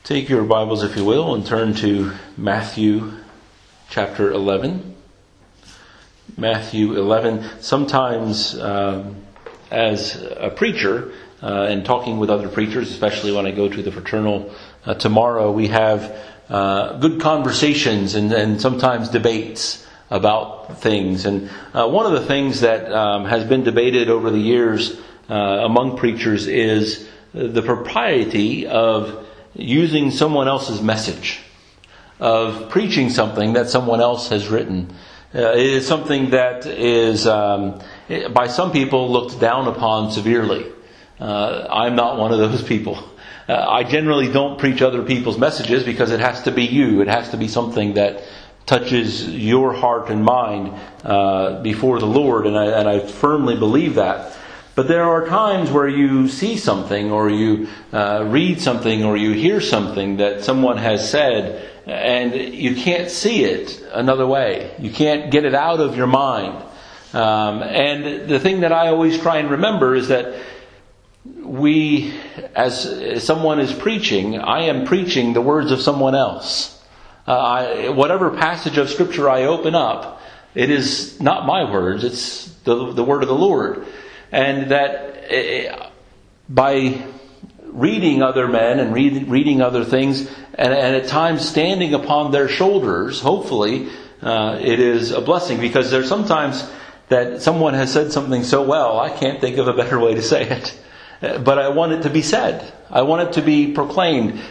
Take your Bibles, if you will, and turn to Matthew chapter 11. Matthew 11. Sometimes as a preacher, and talking with other preachers, especially when I go to the fraternal tomorrow, we have good conversations and sometimes debates about things. And one of the things that has been debated over the years among preachers is the propriety of using someone else's message, of preaching something that someone else has written. It is something that is, by some people, looked down upon severely. I'm not one of those people. I generally don't preach other people's messages because it has to be you. It has to be something that touches your heart and mind before the Lord, and I firmly believe that. But there are times where you see something, or you read something, or you hear something that someone has said, and you can't see it another way. You can't get it out of your mind. And the thing that I always try and remember is that we, as someone is preaching, I am preaching the words of someone else. Whatever passage of Scripture I open up, it is not my words, it's the word of the Lord. And that by reading other men and reading other things, and at times standing upon their shoulders, hopefully it is a blessing, because there's sometimes that someone has said something so well, I can't think of a better way to say it. But I want it to be said. I want it to be proclaimed.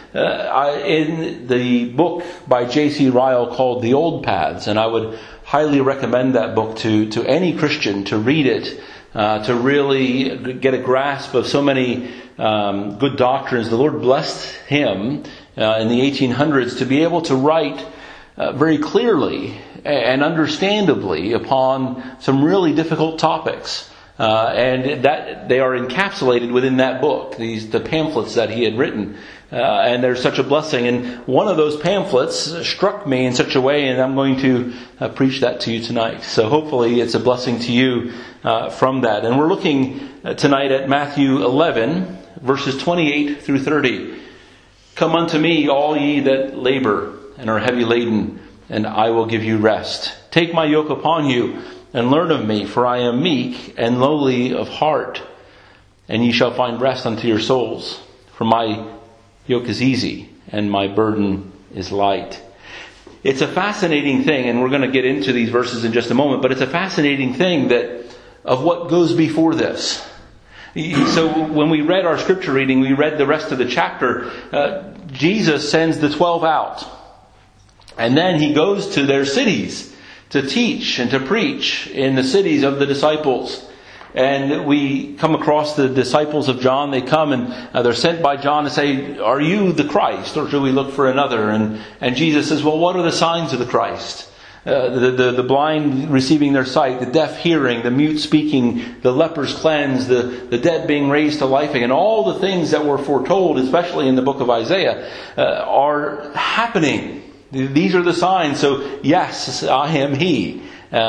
In the book by J.C. Ryle called The Old Paths, and I would highly recommend that book to any Christian to read it, to really get a grasp of so many good doctrines. The Lord blessed him in the 1800s to be able to write very clearly and understandably upon some really difficult topics. And that they are encapsulated within that book, the pamphlets that he had written. And they're such a blessing. And one of those pamphlets struck me in such a way, and I'm going to preach that to you tonight. So hopefully it's a blessing to you from that. And we're looking tonight at Matthew 11, verses 28 through 30. Come unto me, all ye that labor and are heavy laden, and I will give you rest. Take my yoke upon you, and learn of me, for I am meek and lowly of heart, and ye shall find rest unto your souls. For my yoke is easy, and my burden is light. It's a fascinating thing, and we're going to get into these verses in just a moment, but it's a fascinating thing that of what goes before this. So when we read our scripture reading, we read the rest of the chapter, Jesus sends the 12 out. And then he goes to their cities to teach and to preach in the cities of the disciples. And we come across the disciples of John. They come and they're sent by John to say, are you the Christ, or should we look for another? And Jesus says, well, what are the signs of the Christ? The blind receiving their sight, the deaf hearing, the mute speaking, the lepers cleansed, the dead being raised to life again. All the things that were foretold, especially in the book of Isaiah, are happening. These are the signs. So yes, I am he.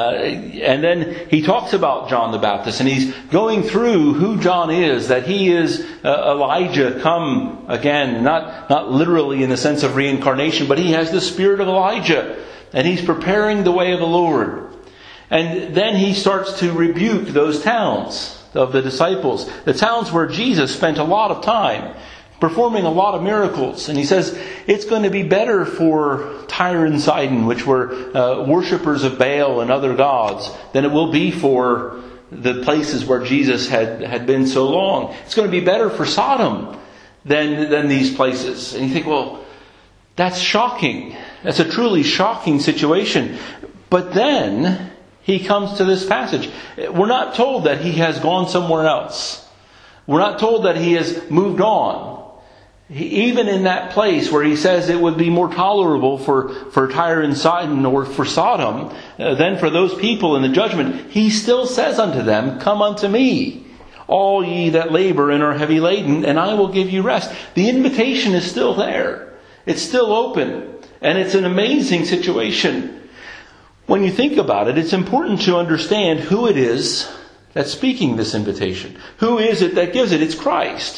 And then he talks about John the Baptist, and he's going through who John is, that he is Elijah come again, not literally in the sense of reincarnation, but he has the spirit of Elijah, and he's preparing the way of the Lord. And then he starts to rebuke those towns of the disciples, the towns where Jesus spent a lot of time performing a lot of miracles. And he says, it's going to be better for Tyre and Sidon, which were worshippers of Baal and other gods, than it will be for the places where Jesus had been so long. It's going to be better for Sodom than these places. And you think, well, that's shocking. That's a truly shocking situation. But then he comes to this passage. We're not told that he has gone somewhere else. We're not told that he has moved on. Even in that place where he says it would be more tolerable for Tyre and Sidon or for Sodom than for those people in the judgment, he still says unto them, come unto me, all ye that labor and are heavy laden, and I will give you rest. The invitation is still there. It's still open. And it's an amazing situation. When you think about it, it's important to understand who it is that's speaking this invitation. Who is it that gives it? It's Christ.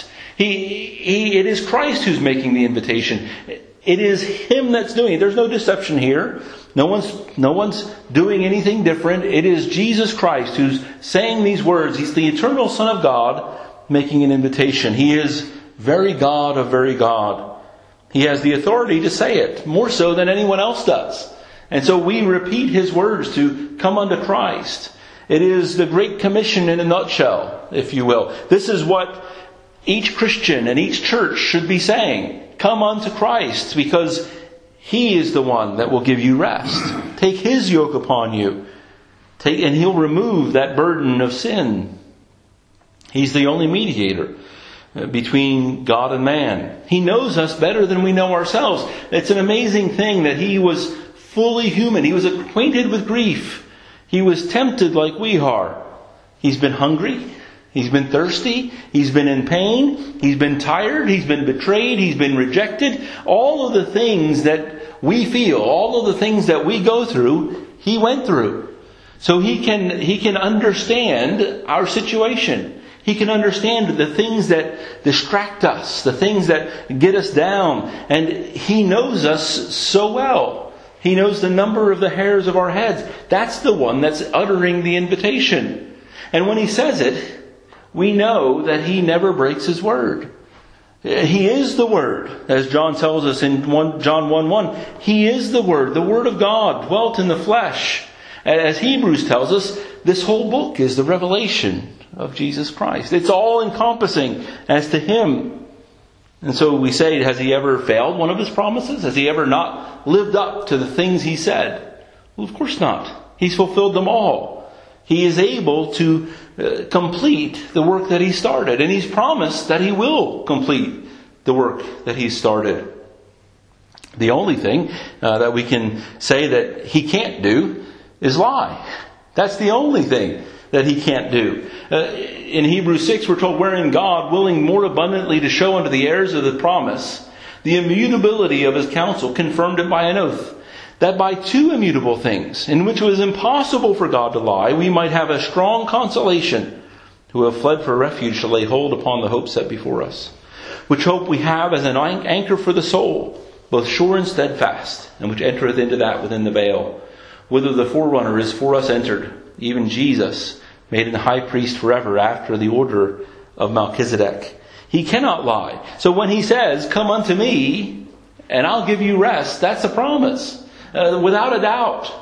It is Christ who's making the invitation. It is Him that's doing it. There's no deception here. No one's doing anything different. It is Jesus Christ who's saying these words. He's the eternal Son of God making an invitation. He is very God of very God. He has the authority to say it, more so than anyone else does. And so we repeat His words to come unto Christ. It is the Great Commission in a nutshell, if you will. This is what each Christian and each church should be saying. Come unto Christ, because He is the one that will give you rest. Take His yoke upon you. And He'll remove that burden of sin. He's the only mediator between God and man. He knows us better than we know ourselves. It's an amazing thing that He was fully human. He was acquainted with grief. He was tempted like we are. He's been hungry. He's been thirsty. He's been in pain. He's been tired. He's been betrayed. He's been rejected. All of the things that we feel, all of the things that we go through, He went through. So He can understand our situation. He can understand the things that distract us, the things that get us down. And He knows us so well. He knows the number of the hairs of our heads. That's the one that's uttering the invitation. And when He says it, we know that He never breaks His word. He is the Word, as John tells us in John 1:1. He is the Word of God, dwelt in the flesh. As Hebrews tells us, this whole book is the revelation of Jesus Christ. It's all encompassing as to Him. And so we say, has He ever failed one of His promises? Has He ever not lived up to the things He said? Well, of course not. He's fulfilled them all. He is able to complete the work that He started. And He's promised that He will complete the work that He started. The only thing that we can say that He can't do is lie. That's the only thing that He can't do. In Hebrews 6 we're told, wherein God, willing more abundantly to show unto the heirs of the promise the immutability of His counsel, confirmed it by an oath, that by two immutable things, in which it was impossible for God to lie, we might have a strong consolation, who have fled for refuge to lay hold upon the hope set before us. Which hope we have as an anchor for the soul, both sure and steadfast, and which entereth into that within the veil, whither the forerunner is for us entered, even Jesus, made an high priest forever after the order of Melchizedek. He cannot lie. So when He says, come unto me, and I'll give you rest, that's a promise. Without a doubt.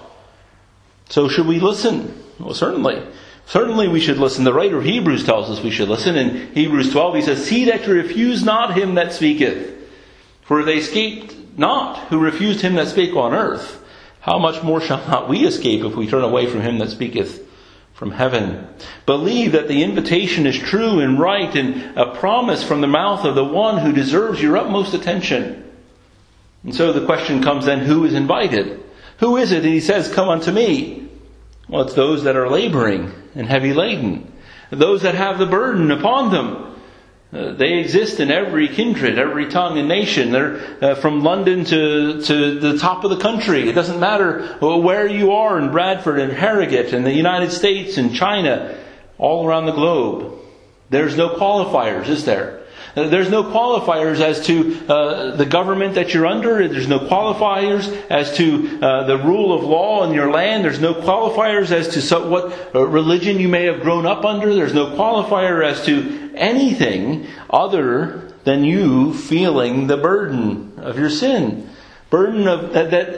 So should we listen? Well, certainly. Certainly we should listen. The writer of Hebrews tells us we should listen. In Hebrews 12 he says, see that you refuse not him that speaketh. For they escaped not who refused Him that spake on earth. How much more shall not we escape if we turn away from Him that speaketh from heaven? Believe that the invitation is true and right, and a promise from the mouth of the one who deserves your utmost attention. And so the question comes then, who is invited? Who is it? And He says, come unto me. Well, it's those that are laboring and heavy laden. Those that have the burden upon them. They exist in every kindred, every tongue and nation. They're from London to the top of the country. It doesn't matter where you are in Bradford and Harrogate and the United States and China, all around the globe. There's no qualifiers, is there? There's no qualifiers as to the government that you're under. There's no qualifiers as to the rule of law in your land. There's no qualifiers as to what religion you may have grown up under. There's no qualifier as to anything other than you feeling the burden of your sin. Burden of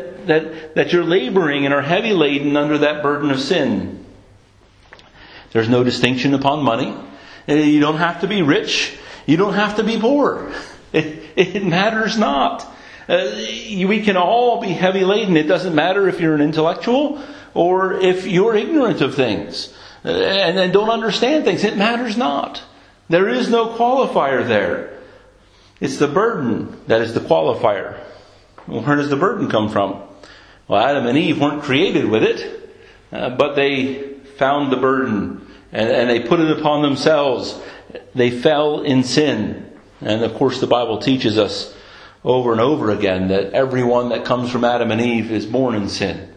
that you're laboring and are heavy laden under that burden of sin. There's no distinction upon money. You don't have to be rich. You don't have to be poor. It matters not. We can all be heavy laden. It doesn't matter if you're an intellectual or if you're ignorant of things and don't understand things. It matters not. There is no qualifier there. It's the burden that is the qualifier. Well, where does the burden come from? Well, Adam and Eve weren't created with it, but they found the burden and they put it upon themselves. They fell in sin. And of course the Bible teaches us over and over again that everyone that comes from Adam and Eve is born in sin.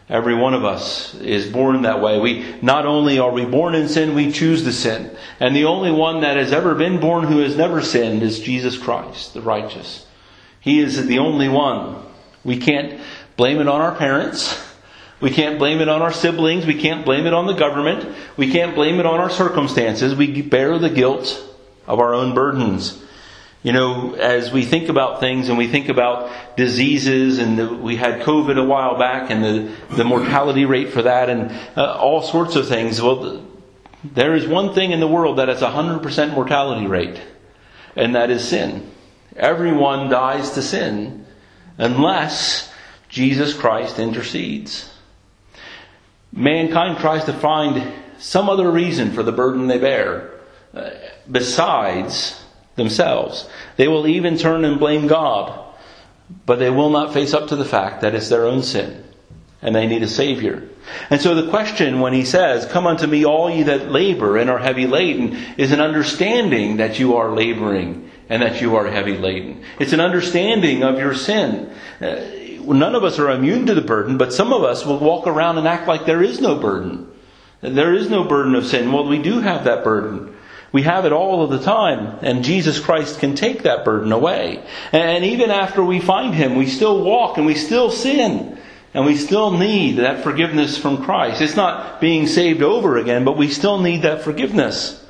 Every one of us is born that way. Not only are we born in sin, we choose to sin. And the only one that has ever been born who has never sinned is Jesus Christ, the righteous. He is the only one. We can't blame it on our parents. We can't blame it on our siblings. We can't blame it on the government. We can't blame it on our circumstances. We bear the guilt of our own burdens. You know, as we think about things and we think about diseases, and we had COVID a while back, and the mortality rate for that, and all sorts of things. Well, there is one thing in the world that has 100% mortality rate, and that is sin. Everyone dies to sin unless Jesus Christ intercedes. Mankind tries to find some other reason for the burden they bear besides themselves. They will even turn and blame God, but they will not face up to the fact that it's their own sin and they need a Savior. And so the question when he says, "Come unto me all ye that labor and are heavy laden," is an understanding that you are laboring and that you are heavy laden. It's an understanding of your sin. None of us are immune to the burden, but some of us will walk around and act like there is no burden. There is no burden of sin. Well, we do have that burden. We have it all of the time, and Jesus Christ can take that burden away. And even after we find Him, we still walk and we still sin. And we still need that forgiveness from Christ. It's not being saved over again, but we still need that forgiveness.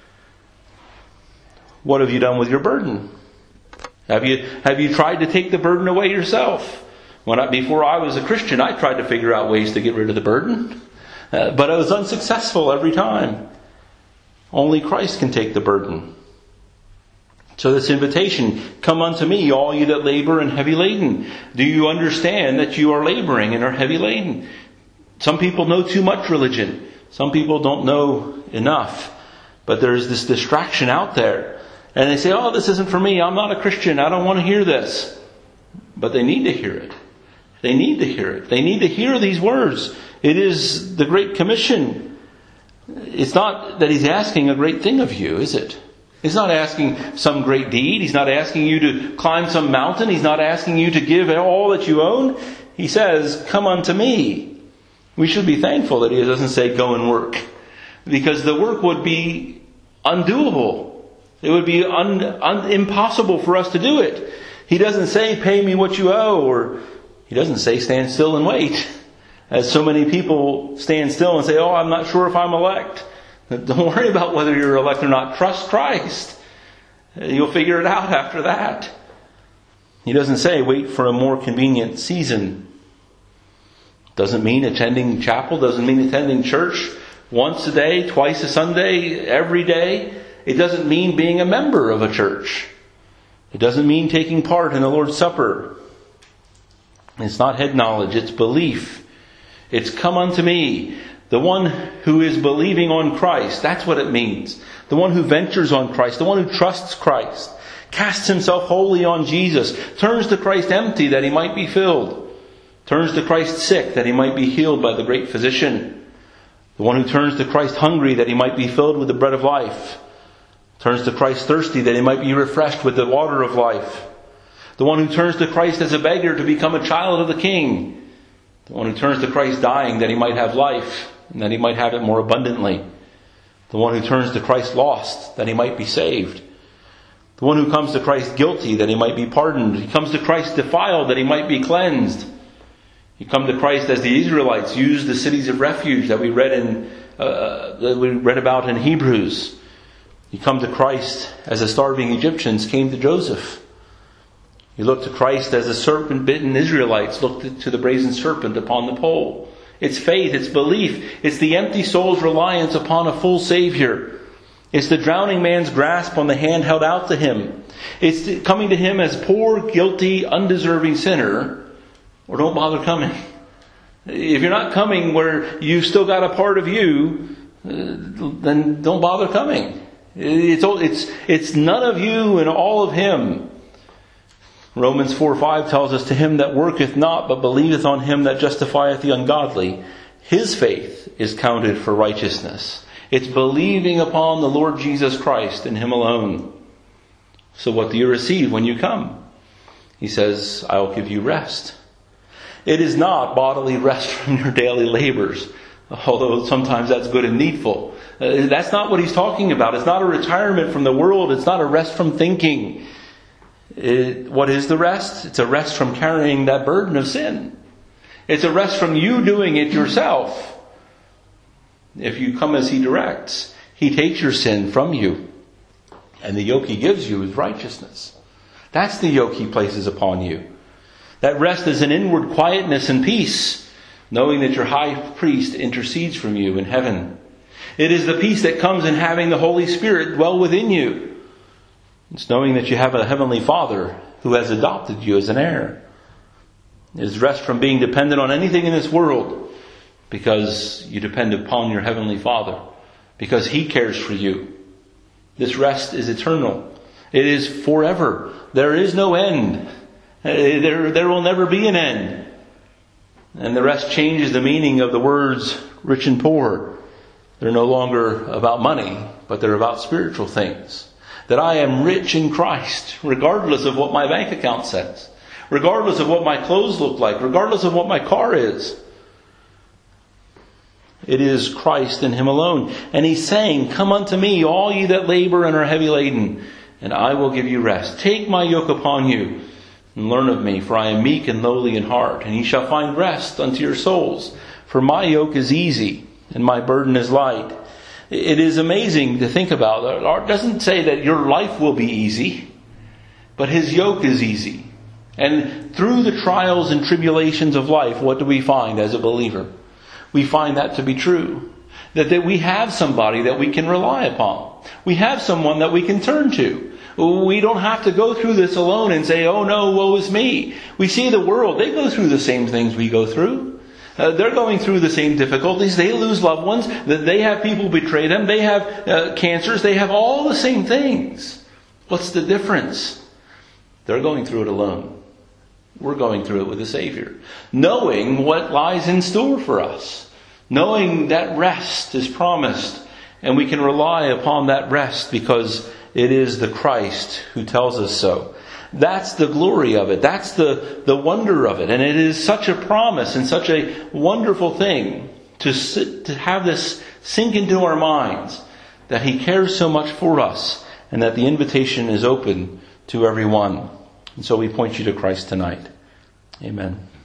What have you done with your burden? Have you tried to take the burden away yourself? Before I was a Christian, I tried to figure out ways to get rid of the burden. But I was unsuccessful every time. Only Christ can take the burden. So this invitation, "Come unto me, all you that labor and heavy laden." Do you understand that you are laboring and are heavy laden? Some people know too much religion. Some people don't know enough. But there's this distraction out there. And they say, "Oh, this isn't for me. I'm not a Christian. I don't want to hear this." But they need to hear it. They need to hear it. They need to hear these words. It is the Great Commission. It's not that He's asking a great thing of you, is it? He's not asking some great deed. He's not asking you to climb some mountain. He's not asking you to give all that you own. He says, "Come unto me." We should be thankful that He doesn't say, "Go and work." Because the work would be undoable. It would be impossible for us to do it. He doesn't say, "Pay me what you owe," or He doesn't say, "Stand still and wait." As so many people stand still and say, "Oh, I'm not sure if I'm elect." Don't worry about whether you're elect or not. Trust Christ. You'll figure it out after that. He doesn't say, "Wait for a more convenient season." Doesn't mean attending chapel. Doesn't mean attending church once a day, twice a Sunday, every day. It doesn't mean being a member of a church. It doesn't mean taking part in the Lord's Supper. It's not head knowledge. It's belief. It's "Come unto me." The one who is believing on Christ. That's what it means. The one who ventures on Christ. The one who trusts Christ. Casts himself wholly on Jesus. Turns to Christ empty that he might be filled. Turns to Christ sick that he might be healed by the great physician. The one who turns to Christ hungry that he might be filled with the bread of life. Turns to Christ thirsty that he might be refreshed with the water of life. The one who turns to Christ as a beggar to become a child of the King. The one who turns to Christ dying that he might have life and that he might have it more abundantly. The one who turns to Christ lost that he might be saved. The one who comes to Christ guilty that he might be pardoned. He comes to Christ defiled that he might be cleansed. You come to Christ as the Israelites used the cities of refuge that we read about in Hebrews. You come to Christ as the starving Egyptians came to Joseph. You look to Christ as the serpent-bitten Israelites looked to the brazen serpent upon the pole. It's faith, it's belief, it's the empty soul's reliance upon a full Savior. It's the drowning man's grasp on the hand held out to him. It's coming to Him as poor, guilty, undeserving sinner, or don't bother coming. If you're not coming where you've still got a part of you, then don't bother coming. It's none of you and all of Him. Romans 4:5 tells us, "To him that worketh not, but believeth on Him that justifieth the ungodly, his faith is counted for righteousness." It's believing upon the Lord Jesus Christ and Him alone. So what do you receive when you come? He says, "I'll give you rest." It is not bodily rest from your daily labors, although sometimes that's good and needful. That's not what he's talking about. It's not a retirement from the world. It's not a rest from thinking. What is the rest? It's a rest from carrying that burden of sin. It's a rest from you doing it yourself. If you come as he directs, he takes your sin from you. And the yoke he gives you is righteousness. That's the yoke he places upon you. That rest is an inward quietness and peace, knowing that your high priest intercedes from you in heaven. It is the peace that comes in having the Holy Spirit dwell within you. It's knowing that you have a heavenly Father who has adopted you as an heir. It is rest from being dependent on anything in this world, because you depend upon your heavenly Father, because he cares for you. This rest is eternal. It is forever. There is no end. There will never be an end. And the rest changes the meaning of the words rich and poor. They're no longer about money, but they're about spiritual things. That I am rich in Christ, regardless of what my bank account says, regardless of what my clothes look like, regardless of what my car is. It is Christ and him alone. And he's saying, come unto me, all ye that labor and are heavy laden, and I will give you rest. Take my yoke upon you, and learn of me, for I am meek and lowly in heart, and ye shall find rest unto your souls. For my yoke is easy, and my burden is light. It is amazing to think about. The Lord doesn't say that your life will be easy, but his yoke is easy. And through the trials and tribulations of life, what do we find as a believer? We find that to be true. That we have somebody that we can rely upon. We have someone that we can turn to. We don't have to go through this alone and say, oh no, woe is me. We see the world. They go through the same things we go through. They're going through the same difficulties. They lose loved ones. They have people betray them. They have cancers. They have all the same things. What's the difference? They're going through it alone. We're going through it with the Savior. Knowing what lies in store for us. Knowing that rest is promised. And we can rely upon that rest because it is the Christ who tells us so. That's the glory of it. That's the wonder of it. And it is such a promise and such a wonderful thing to have this sink into our minds, that he cares so much for us and that the invitation is open to everyone. And so we point you to Christ tonight. Amen.